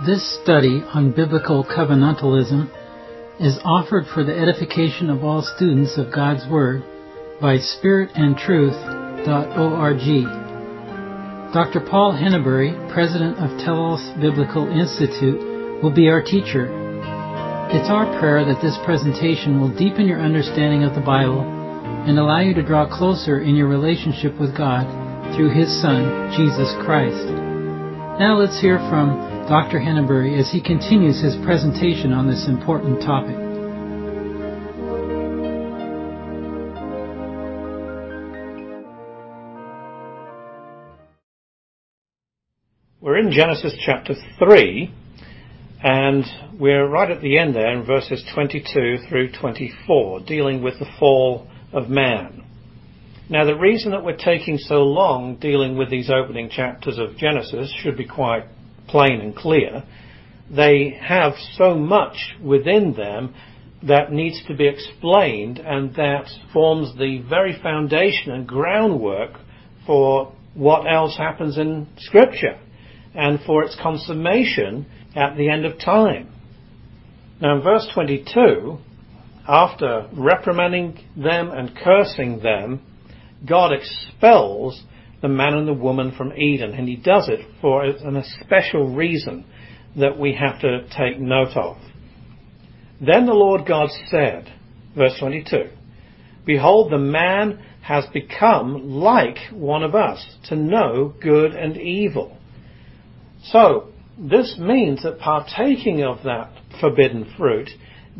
This study on biblical covenantalism is offered for the edification of all students of God's Word by spiritandtruth.org. Dr. Paul Henneberry, president of Telos Biblical Institute, will be our teacher. It's our prayer that this presentation will deepen your understanding of the Bible and allow you to draw closer in your relationship with God through His Son, Jesus Christ. Now let's hear from Dr. Henneberry as he continues his presentation on this important topic. We're in Genesis chapter 3, and we're right at the end there in verses 22 through 24, dealing with the fall of man. Now, the reason that we're taking so long dealing with these opening chapters of Genesis should be quite plain and clear. They have so much within them that needs to be explained, and that forms the very foundation and groundwork for what else happens in Scripture and for its consummation at the end of time. Now in verse 22, after reprimanding them and cursing them, God expels the man and the woman from Eden, and He does it for a special reason that we have to take note of. Then the Lord God said, verse 22, "Behold, the man has become like one of us, to know good and evil." So, this means that partaking of that forbidden fruit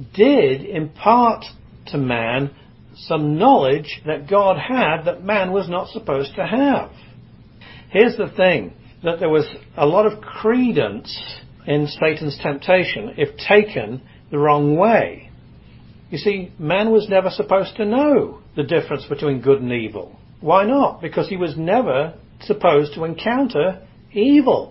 did impart to man some knowledge that God had that man was not supposed to have. Here's the thing, that there was a lot of credence in Satan's temptation if taken the wrong way. You see, man was never supposed to know the difference between good and evil. Why not? Because he was never supposed to encounter evil.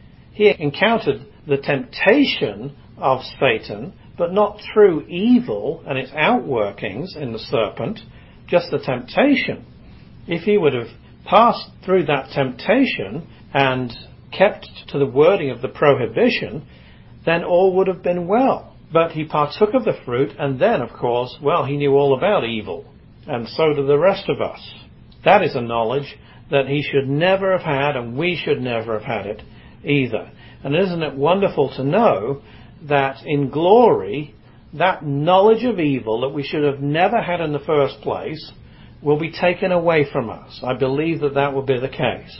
He encountered the temptation of Satan, but not through evil and its outworkings in the serpent, just the temptation. If he would have passed through that temptation and kept to the wording of the prohibition, then all would have been well. But he partook of the fruit, and then, of course, well, he knew all about evil, and so do the rest of us. That is a knowledge that he should never have had, and we should never have had it either. And isn't it wonderful to know that in glory, that knowledge of evil that we should have never had in the first place will be taken away from us? I believe that that will be the case.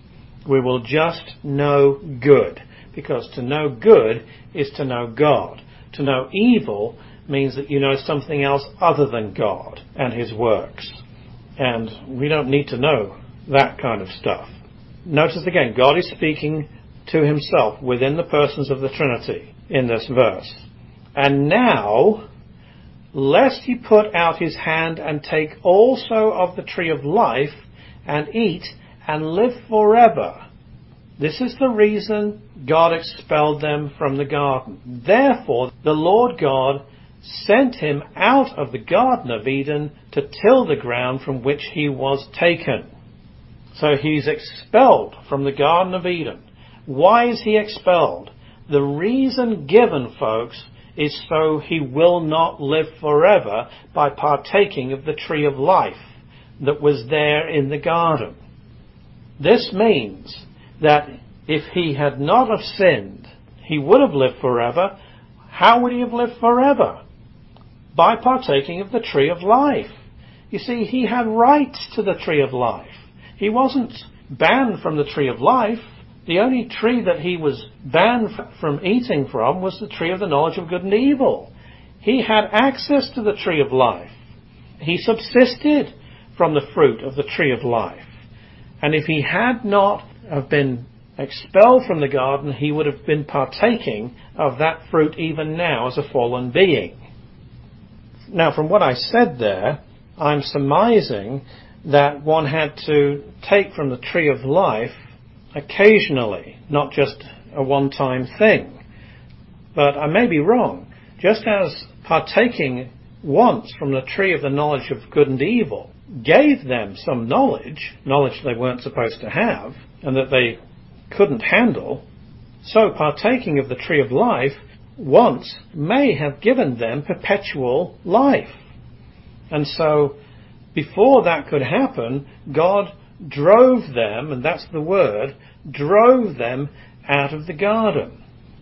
We will just know good, because to know good is to know God. To know evil means that you know something else other than God and His works. And we don't need to know that kind of stuff. Notice again, God is speaking to Himself within the persons of the Trinity in this verse. "And now, lest he put out his hand and take also of the tree of life and eat and live forever." This is the reason God expelled them from the garden. "Therefore the Lord God sent him out of the Garden of Eden to till the ground from which he was taken." So he's expelled from the Garden of Eden. Why is he expelled? The reason given, folks, is so he will not live forever by partaking of the tree of life that was there in the garden. This means that if he had not have sinned, he would have lived forever. How would he have lived forever? By partaking of the tree of life. You see, he had rights to the tree of life. He wasn't banned from the tree of life. The only tree that he was banned from eating from was the tree of the knowledge of good and evil. He had access to the tree of life. He subsisted from the fruit of the tree of life. And if he had not have been expelled from the garden, he would have been partaking of that fruit even now as a fallen being. Now, from what I said there, I'm surmising that one had to take from the tree of life occasionally, not just a one-time thing. But I may be wrong. Just as partaking once from the tree of the knowledge of good and evil gave them some knowledge they weren't supposed to have and that they couldn't handle, So partaking of the tree of life once may have given them perpetual life. And so before that could happen, God drove them, and that's the word, drove them out of the garden.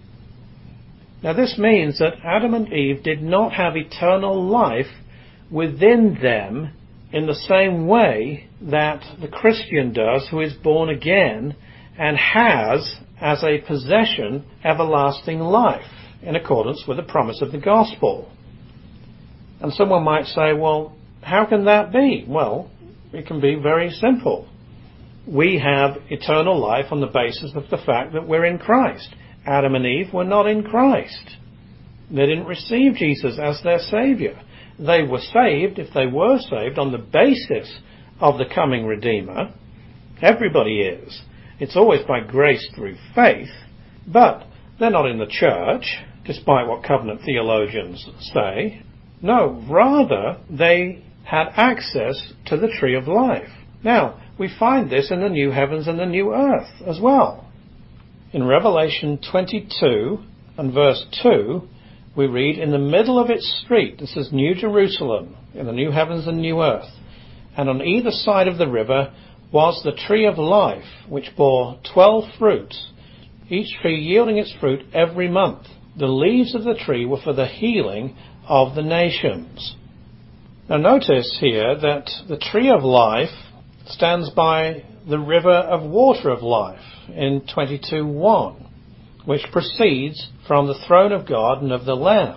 Now this means that Adam and Eve did not have eternal life within them in the same way that the Christian does, who is born again and has as a possession everlasting life in accordance with the promise of the gospel. And someone might say, well, how can that be? Well, it can be very simple. We have eternal life on the basis of the fact that we're in Christ. Adam and Eve were not in Christ. They didn't receive Jesus as their Saviour. They were saved, if they were saved, on the basis of the coming Redeemer. Everybody is. It's always by grace through faith, but they're not in the church, despite what covenant theologians say. No, rather, they had access to the tree of life. Now, we find this in the new heavens and the new earth as well. In Revelation 22 and verse 2, we read, in the middle of its street, this is New Jerusalem, in the new heavens and new earth, and on either side of the river was the tree of life, which bore 12 fruits, each tree yielding its fruit every month. The leaves of the tree were for the healing of the nations. Now notice here that the tree of life stands by the river of water of life in 22:1, which proceeds from the throne of God and of the Lamb.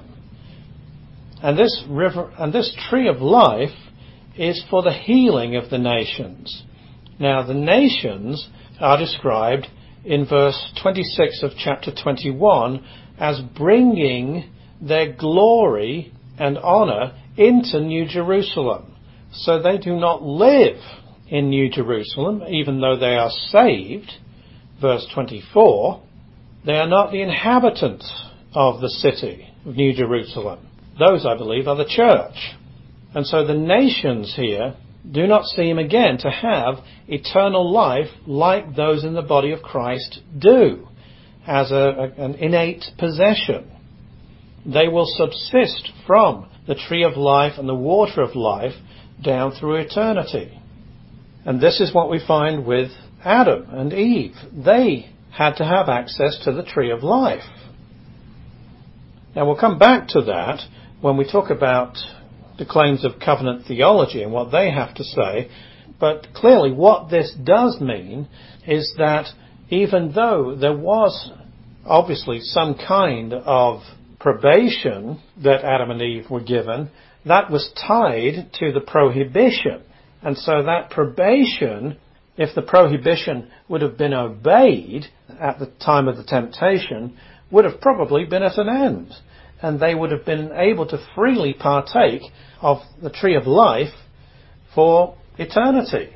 And this river and this tree of life is for the healing of the nations. Now the nations are described in verse 26 of chapter 21 as bringing their glory and honour into New Jerusalem. So they do not live in New Jerusalem, even though they are saved. Verse 24, they are not the inhabitants of the city of New Jerusalem. Those, I believe, are the church. And so the nations here do not seem again to have eternal life like those in the body of Christ do, as an innate possession. They will subsist from the tree of life and the water of life down through eternity. And this is what we find with Adam and Eve. They had to have access to the tree of life. Now we'll come back to that when we talk about the claims of covenant theology and what they have to say. But clearly what this does mean is that even though there was obviously some kind of probation that Adam and Eve were given, that was tied to the prohibition. And so that probation, if the prohibition would have been obeyed at the time of the temptation, would have probably been at an end. And they would have been able to freely partake of the tree of life for eternity.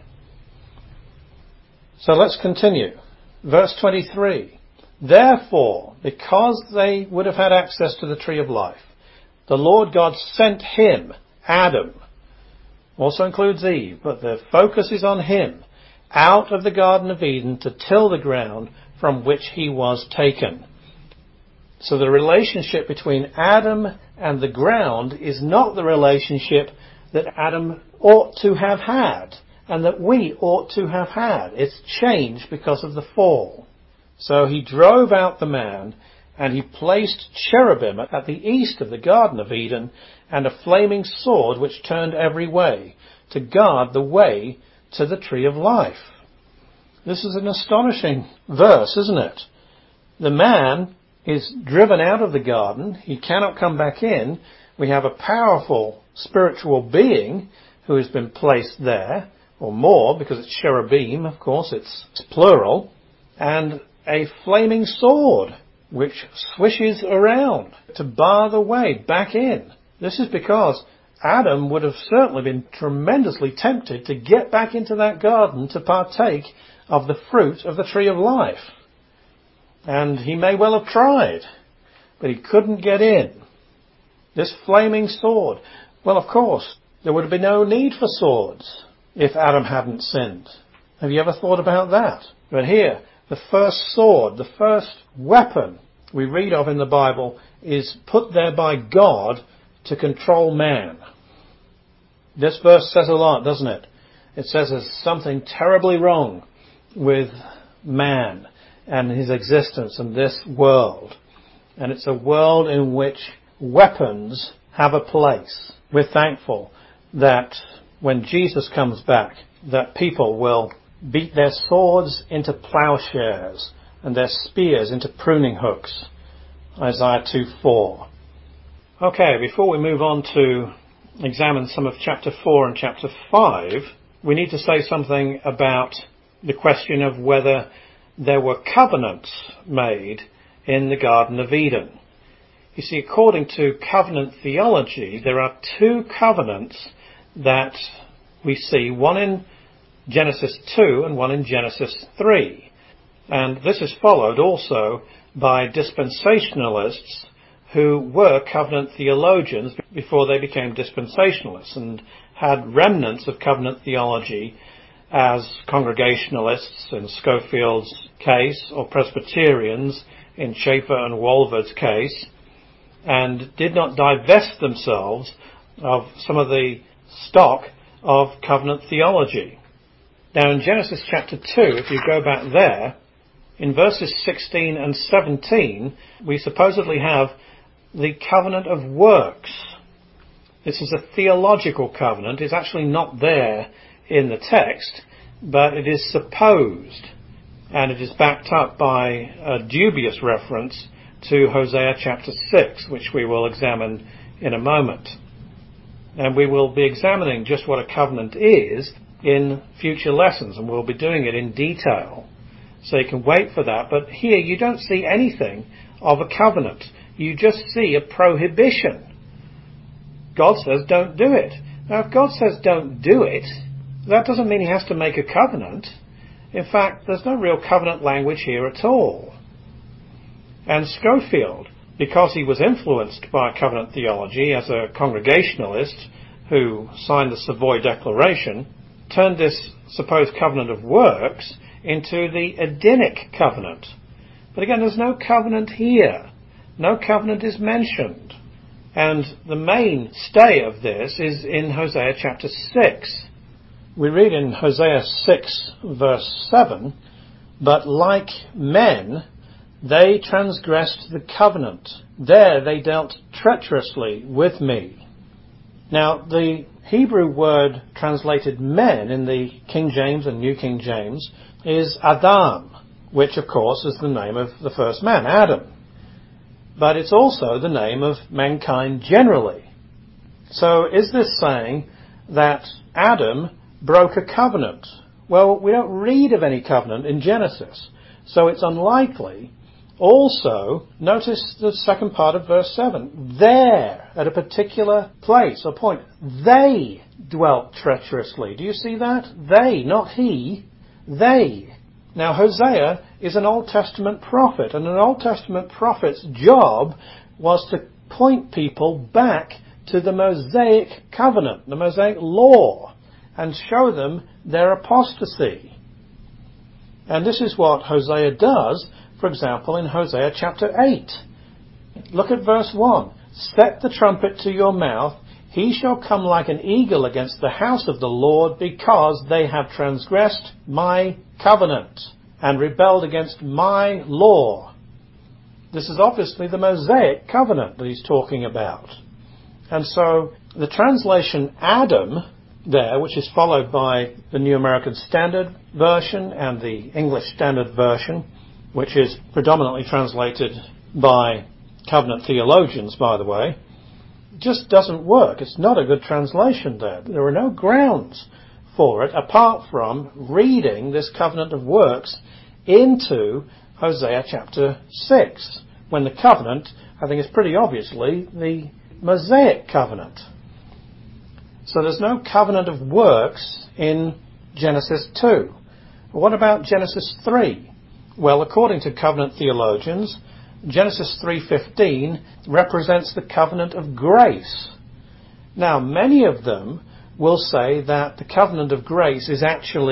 So let's continue. Verse 23. Therefore, because they would have had access to the tree of life, the Lord God sent him, Adam, also includes Eve, but the focus is on him, out of the Garden of Eden to till the ground from which he was taken. So the relationship between Adam and the ground is not the relationship that Adam ought to have had and that we ought to have had. It's changed because of the fall. So he drove out the man, and he placed cherubim at the east of the Garden of Eden and a flaming sword which turned every way to guard the way to the tree of life. This is an astonishing verse, isn't it? The man is driven out of the garden. He cannot come back in. We have a powerful spiritual being who has been placed there, or more, because it's cherubim, of course, it's plural, and a flaming sword which swishes around to bar the way back in. This is because Adam would have certainly been tremendously tempted to get back into that garden to partake of the fruit of the tree of life. And he may well have tried, but he couldn't get in. This flaming sword. Well, of course, there would have been no need for swords if Adam hadn't sinned. Have you ever thought about that? But here, The first sword, the first weapon we read of in the Bible is put there by God to control man. This verse says a lot, doesn't it? It says there's something terribly wrong with man and his existence in this world. And it's a world in which weapons have a place. We're thankful that when Jesus comes back, that people will beat their swords into plowshares and their spears into pruning hooks. Isaiah 2:4. Okay, before we move on to examine some of chapter 4 and chapter 5, we need to say something about the question of whether there were covenants made in the Garden of Eden. You see, according to covenant theology, there are two covenants that we see, one in Genesis 2 and one in Genesis 3. And this is followed also by dispensationalists who were covenant theologians before they became dispensationalists and had remnants of covenant theology as Congregationalists in Scofield's case, or Presbyterians in Schaeffer and Walvoord's case, and did not divest themselves of some of the stock of covenant theology. Now in Genesis chapter 2, if you go back there, in verses 16 and 17, we supposedly have the covenant of works. This is a theological covenant. It's actually not there in the text, but it is supposed, and it is backed up by a dubious reference to Hosea chapter 6, which we will examine in a moment. And we will be examining just what a covenant is in future lessons, and we'll be doing it in detail. So you can wait for that. But here you don't see anything of a covenant. You just see a prohibition. God says don't do it. Now if God says don't do it, that doesn't mean he has to make a covenant. In fact, there's no real covenant language here at all. And Scofield, because he was influenced by covenant theology as a Congregationalist who signed the Savoy Declaration, turned this supposed covenant of works into the Edenic covenant. But again, there's no covenant here. No covenant is mentioned. And the main stay of this is in Hosea chapter 6. We read in Hosea 6 verse 7, "But like men, they transgressed the covenant. There they dealt treacherously with me." Now, the Hebrew word translated men in the King James and New King James is Adam, which of course is the name of the first man, Adam. But it's also the name of mankind generally. So is this saying that Adam broke a covenant? Well, we don't read of any covenant in Genesis, so it's unlikely. Also, notice the second part of verse 7. There, at a particular place or point, they dwelt treacherously. Do you see that? They, not he. They. Now, Hosea is an Old Testament prophet, and an Old Testament prophet's job was to point people back to the Mosaic covenant, the Mosaic law, and show them their apostasy. And this is what Hosea does, for example, in Hosea chapter 8. Look at verse 1. "Set the trumpet to your mouth. He shall come like an eagle against the house of the Lord, because they have transgressed my covenant and rebelled against my law." This is obviously the Mosaic covenant that he's talking about. And so the translation Adam there, which is followed by the New American Standard Version and the English Standard Version, which is predominantly translated by covenant theologians, by the way, just doesn't work. It's not a good translation there. There are no grounds for it apart from reading this covenant of works into Hosea chapter 6, when the covenant, I think, is pretty obviously the Mosaic covenant. So there's no covenant of works in Genesis 2. What about Genesis 3? Well, according to covenant theologians, Genesis 3:15 represents the covenant of grace. Now, many of them will say that the covenant of grace is actually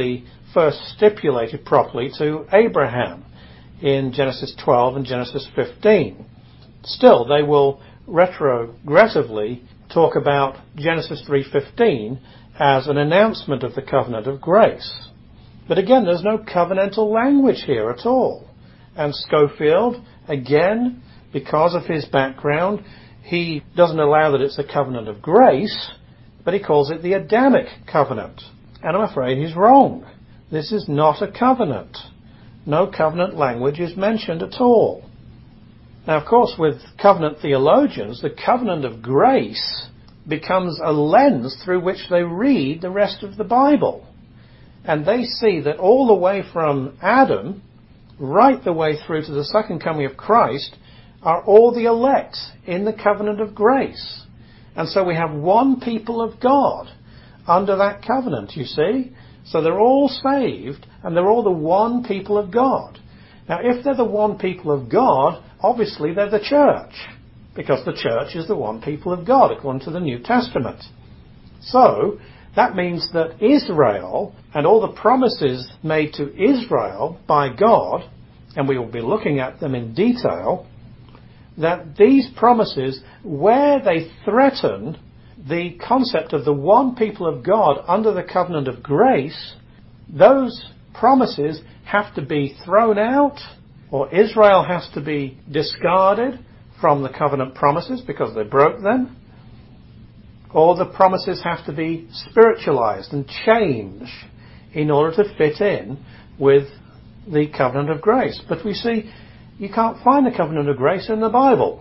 first stipulated properly to Abraham in Genesis 12 and Genesis 15. Still, they will retrogressively talk about Genesis 3:15 as an announcement of the covenant of grace. But again, there's no covenantal language here at all. And Scofield, again, because of his background, he doesn't allow that it's a covenant of grace, but he calls it the Adamic covenant. And I'm afraid he's wrong. This is not a covenant. No covenant language is mentioned at all. Now, of course, with covenant theologians, the covenant of grace becomes a lens through which they read the rest of the Bible. And they see that all the way from Adam, right the way through to the second coming of Christ, are all the elect in the covenant of grace. And so we have one people of God under that covenant, you see. So they're all saved, and they're all the one people of God. Now, if they're the one people of God, obviously they're the church, because the church is the one people of God, according to the New Testament. So, that means that Israel, and all the promises made to Israel by God, and we will be looking at them in detail, that these promises, where they threaten the concept of the one people of God under the covenant of grace, those promises have to be thrown out, or Israel has to be discarded from the covenant promises because they broke them, or the promises have to be spiritualized and changed in order to fit in with the covenant of grace. But we see you can't find the covenant of grace in the Bible.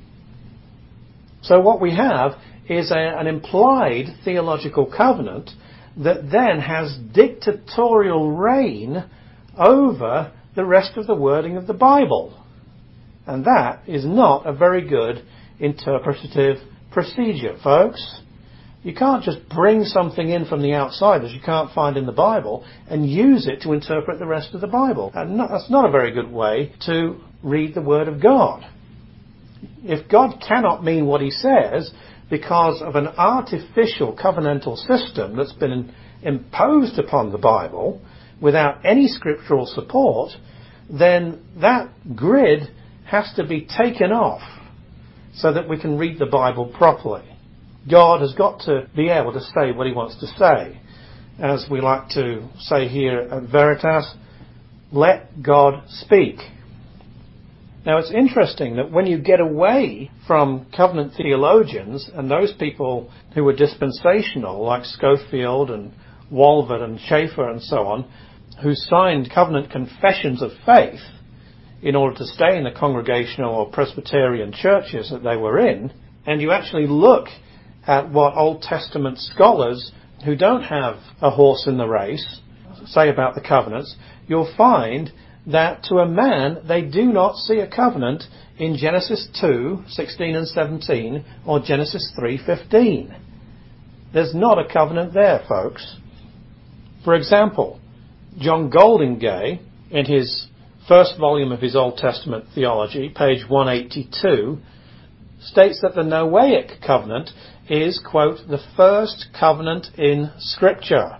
So what we have is an implied theological covenant that then has dictatorial reign over the rest of the wording of the Bible. And that is not a very good interpretative procedure, folks. You can't just bring something in from the outside that you can't find in the Bible and use it to interpret the rest of the Bible. And that's not a very good way to read the Word of God. If God cannot mean what He says because of an artificial covenantal system that's been imposed upon the Bible without any scriptural support, then that grid has to be taken off so that we can read the Bible properly. God has got to be able to say what He wants to say. As we like to say here at Veritas, let God speak. Now, it's interesting that when you get away from covenant theologians and those people who were dispensational, like Scofield and Walvoord and Schaeffer and so on, who signed covenant confessions of faith in order to stay in the Congregational or Presbyterian churches that they were in, and you actually look at what Old Testament scholars who don't have a horse in the race say about the covenants, you'll find that to a man they do not see a covenant in Genesis 2:16 and 17 or Genesis 3:15. There's not a covenant there, folks. For example, John Goldingay, in his first volume of his Old Testament theology, page 182, states that the Noahic covenant is, quote, the first covenant in Scripture.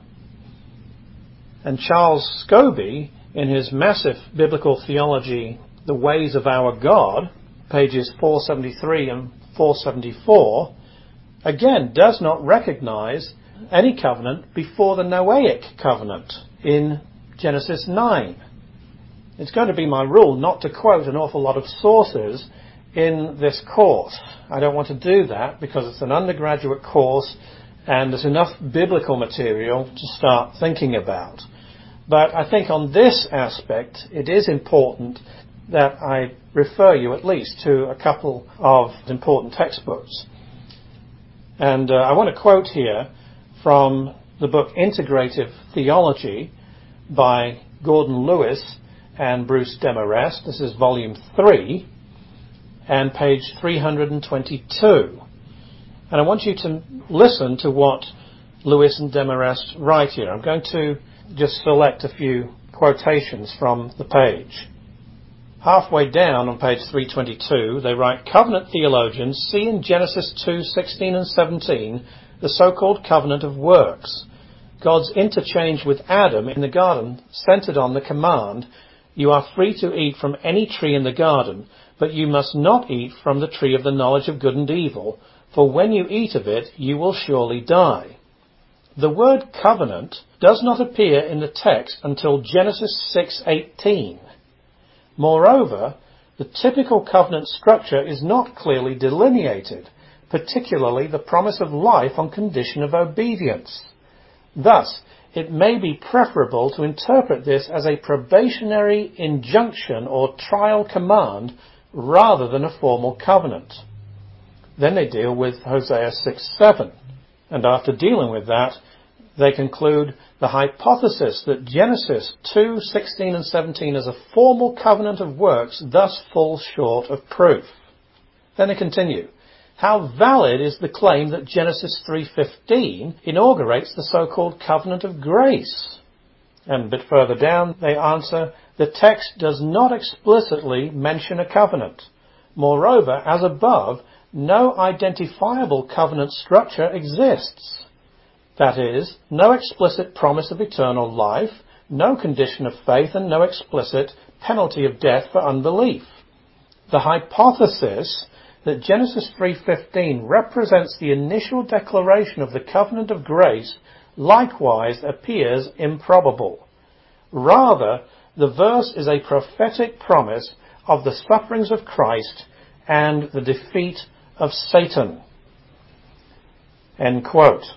And Charles Scobie, in his massive biblical theology, The Ways of Our God, pages 473 and 474, again does not recognize any covenant before the Noahic covenant in Genesis 9. It's going to be my rule not to quote an awful lot of sources in this course. I don't want to do that because it's an undergraduate course and there's enough biblical material to start thinking about. But I think on this aspect it is important that I refer you at least to a couple of important textbooks. And I want to quote here from the book Integrative Theology by Gordon Lewis and Bruce Demarest. This is volume 3 and page 322. And I want you to listen to what Lewis and Demarest write here. I'm going to just select a few quotations from the page. Halfway down on page 322, they write, covenant theologians see in Genesis 2:16 and 17 the so-called covenant of works. God's interchange with Adam in the garden centered on the command, "You are free to eat from any tree in the garden, but you must not eat from the tree of the knowledge of good and evil, for when you eat of it, you will surely die." The word covenant does not appear in the text until Genesis 6:18. Moreover, the typical covenant structure is not clearly delineated, particularly the promise of life on condition of obedience. Thus, it may be preferable to interpret this as a probationary injunction or trial command rather than a formal covenant. Then they deal with Hosea 6:7, and after dealing with that, they conclude the hypothesis that Genesis 2:16 and 17 as a formal covenant of works thus falls short of proof. Then they continue, how valid is the claim that Genesis 3:15 inaugurates the so-called covenant of grace? And a bit further down they answer, the text does not explicitly mention a covenant. Moreover, as above, no identifiable covenant structure exists. That is, no explicit promise of eternal life, no condition of faith, and no explicit penalty of death for unbelief. The hypothesis that Genesis 3:15 represents the initial declaration of the covenant of grace likewise appears improbable. Rather, the verse is a prophetic promise of the sufferings of Christ and the defeat of Satan. End quote.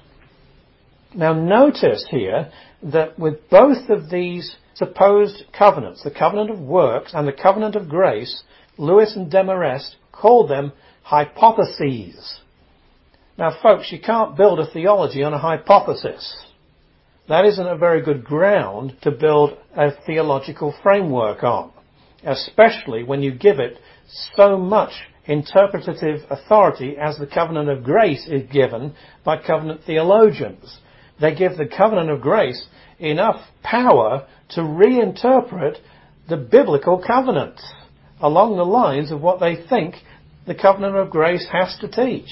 Now notice here that with both of these supposed covenants, the covenant of works and the covenant of grace, Lewis and Demarest called them hypotheses. Now folks, you can't build a theology on a hypothesis. That isn't a very good ground to build a theological framework on, especially when you give it so much interpretative authority as the covenant of grace is given by covenant theologians. They give the covenant of grace enough power to reinterpret the biblical covenants along the lines of what they think the covenant of grace has to teach.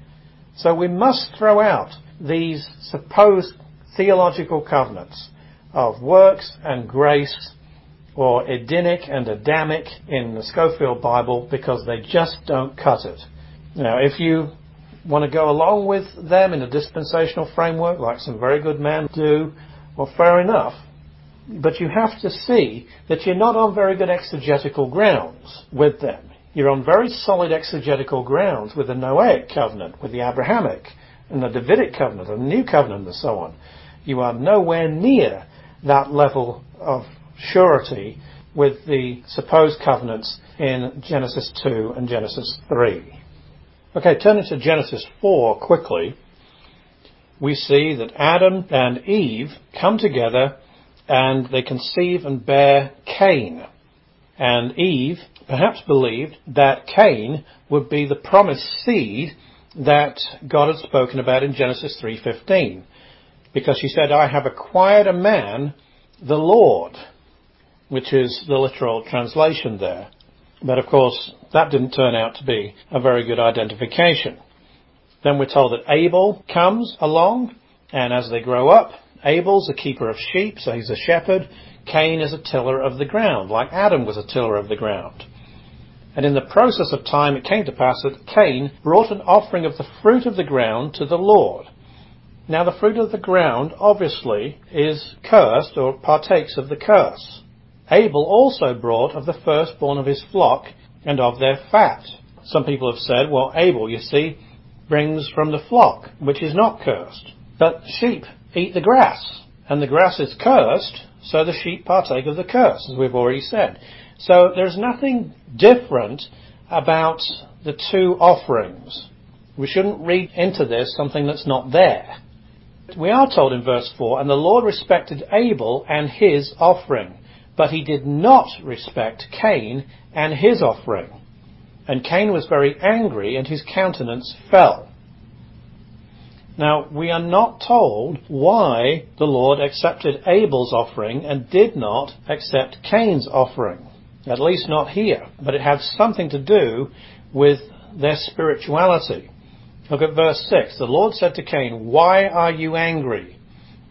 So we must throw out these supposed theological covenants of works and grace, or Edenic and Adamic in the Scofield Bible, because they just don't cut it. Now, if you want to go along with them in a dispensational framework, like some very good men do, well, fair enough. But you have to see that you're not on very good exegetical grounds with them. You're on very solid exegetical grounds with the Noahic covenant, with the Abrahamic, and the Davidic covenant, and the New Covenant, and so on. You are nowhere near that level of surety with the supposed covenants in Genesis 2 and Genesis 3. Okay, turning to Genesis 4 quickly, we see that Adam and Eve come together and they conceive and bear Cain. And Eve perhaps believed that Cain would be the promised seed that God had spoken about in Genesis 3:15, because she said, I have acquired a man, the Lord, which is the literal translation there. But of course, that didn't turn out to be a very good identification. Then we're told that Abel comes along, and as they grow up, Abel's a keeper of sheep, so he's a shepherd. Cain is a tiller of the ground, like Adam was a tiller of the ground. And in the process of time, it came to pass that Cain brought an offering of the fruit of the ground to the Lord. Now, the fruit of the ground, obviously, is cursed, or partakes of the curse. Abel also brought of the firstborn of his flock and of their fat. Some people have said, well, Abel, you see, brings from the flock, which is not cursed. But sheep eat the grass, and the grass is cursed, so the sheep partake of the curse, as we've already said. So there's nothing different about the two offerings. We shouldn't read into this something that's not there. We are told in verse 4, and the Lord respected Abel and his offering, but he did not respect Cain and his offering. And Cain was very angry, and his countenance fell. Now, we are not told why the Lord accepted Abel's offering and did not accept Cain's offering. At least not here. But it had something to do with their spirituality. Look at verse 6. The Lord said to Cain, why are you angry?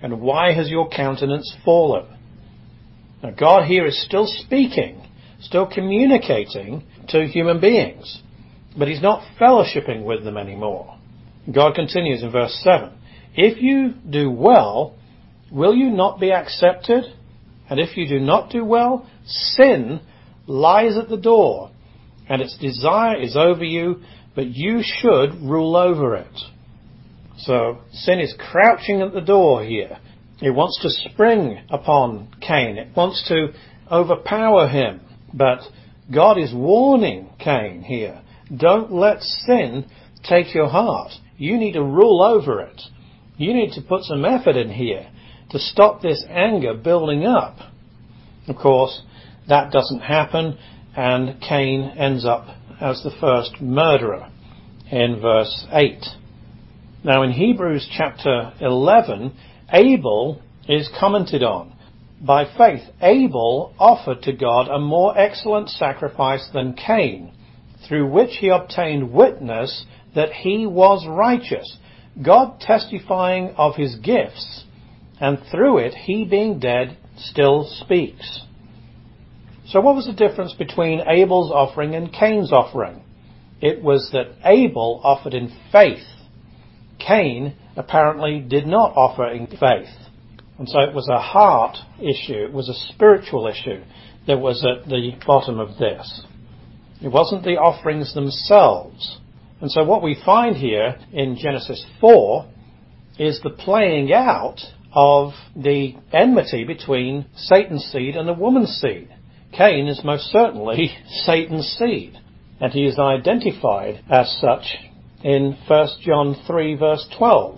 And why has your countenance fallen? Now, God here is still speaking, still communicating to human beings, but he's not fellowshipping with them anymore. God continues in verse 7, if you do well, will you not be accepted? And if you do not do well, sin lies at the door, and its desire is over you, but you should rule over it. So sin is crouching at the door here. It wants to spring upon Cain. It wants to overpower him. But God is warning Cain here. Don't let sin take your heart. You need to rule over it. You need to put some effort in here to stop this anger building up. Of course, that doesn't happen, and Cain ends up as the first murderer in verse 8. Now in Hebrews chapter 11, Abel is commented on. By faith, Abel offered to God a more excellent sacrifice than Cain, through which he obtained witness that he was righteous, God testifying of his gifts, and through it, he being dead still speaks. So what was the difference between Abel's offering and Cain's offering? It was that Abel offered in faith. Cain apparently did not offer in faith. And so it was a heart issue, it was a spiritual issue that was at the bottom of this. It wasn't the offerings themselves. And so what we find here in Genesis 4 is the playing out of the enmity between Satan's seed and the woman's seed. Cain is most certainly Satan's seed, and he is identified as such in 1 John 3 verse 12.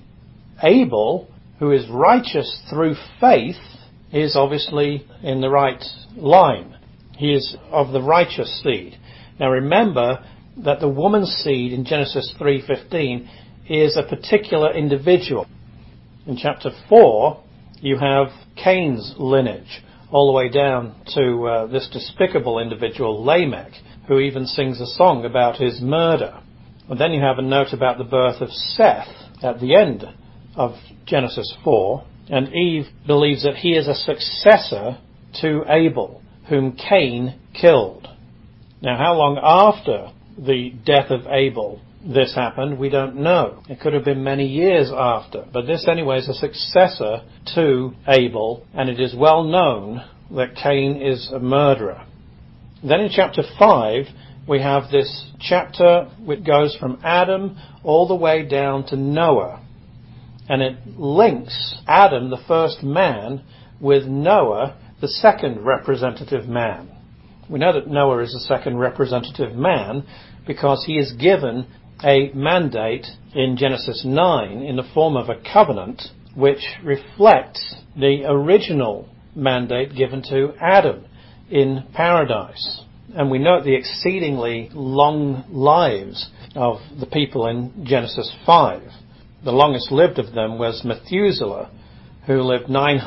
Abel, who is righteous through faith, is obviously in the right line. He is of the righteous seed. Now remember that the woman's seed in Genesis 3:15 is a particular individual. In chapter 4, you have Cain's lineage, all the way down to this despicable individual, Lamech, who even sings a song about his murder. And then you have a note about the birth of Seth at the end of Genesis 4, and Eve believes that he is a successor to Abel, whom Cain killed. Now, how long after the death of Abel this happened, we don't know. It could have been many years after. But this anyway is a successor to Abel, and it is well known that Cain is a murderer. Then in chapter 5, we have this chapter which goes from Adam all the way down to Noah. And it links Adam, the first man, with Noah, the second representative man. We know that Noah is the second representative man because he is given a mandate in Genesis 9 in the form of a covenant which reflects the original mandate given to Adam in paradise. And we note the exceedingly long lives of the people in Genesis 5. The longest lived of them was Methuselah, who lived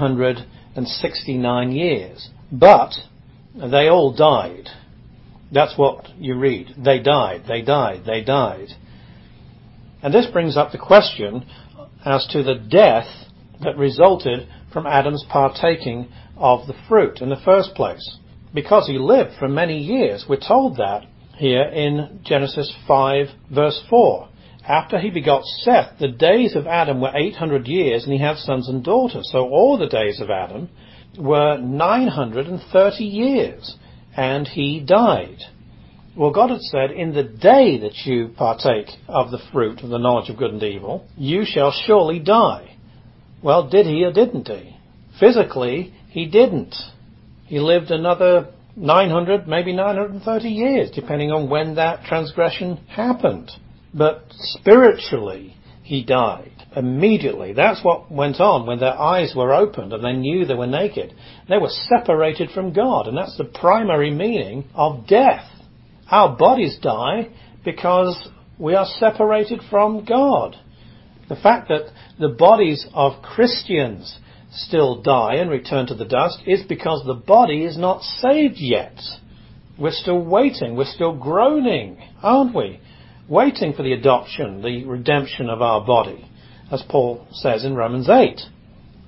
969 years. But they all died. That's what you read. They died, they died, they died. And this brings up the question as to the death that resulted from Adam's partaking of the fruit in the first place. Because he lived for many years, we're told that here in Genesis 5 verse 4. After he begot Seth, the days of Adam were 800 years, and he had sons and daughters. So all the days of Adam were 930 years, and he died. Well, God had said, in the day that you partake of the fruit of the knowledge of good and evil, you shall surely die. Well, did he or didn't he? Physically, he didn't. He lived another 900, maybe 930 years, depending on when that transgression happened. But spiritually, he died immediately. That's what went on when their eyes were opened and they knew they were naked. They were separated from God, and that's the primary meaning of death. Our bodies die because we are separated from God. The fact that the bodies of Christians still die and return to the dust is because the body is not saved yet. We're still waiting. We're still groaning, aren't we? Waiting for the adoption, the redemption of our body, as Paul says in Romans 8.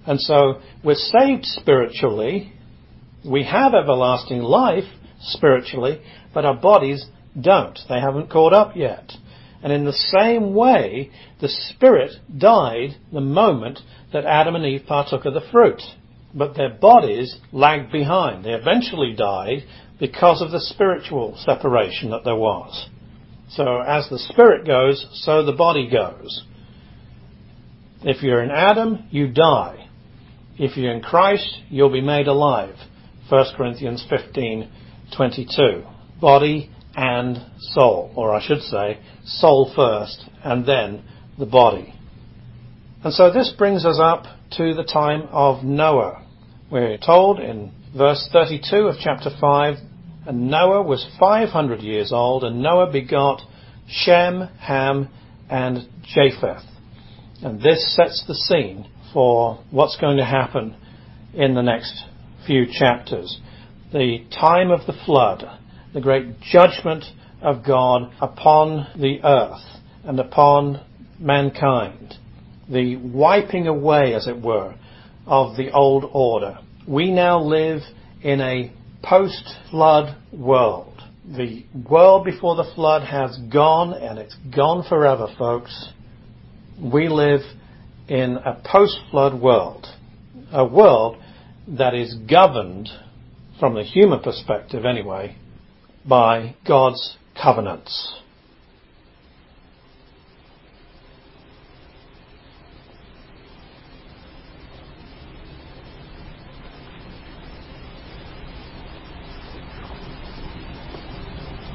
And so we're saved spiritually, we have everlasting life spiritually, but our bodies don't. They haven't caught up yet. And in the same way, the spirit died the moment that Adam and Eve partook of the fruit. But their bodies lagged behind. They eventually died because of the spiritual separation that there was. So as the spirit goes, so the body goes. If you're in Adam, you die. If you're in Christ, you'll be made alive. 1 Corinthians 15:22. Body and soul, or I should say, soul first and then the body. And so this brings us up to the time of Noah. We're told in verse 32 of chapter 5, and Noah was 500 years old, and Noah begot Shem, Ham, and Japheth. And this sets the scene for what's going to happen in the next few chapters. The time of the flood, the great judgment of God upon the earth and upon mankind, the wiping away, as it were, of the old order. We now live in a post-flood world. The world before the flood has gone, and it's gone forever, folks. We live in a post-flood world, a world that is governed, from the human perspective anyway, by God's covenants.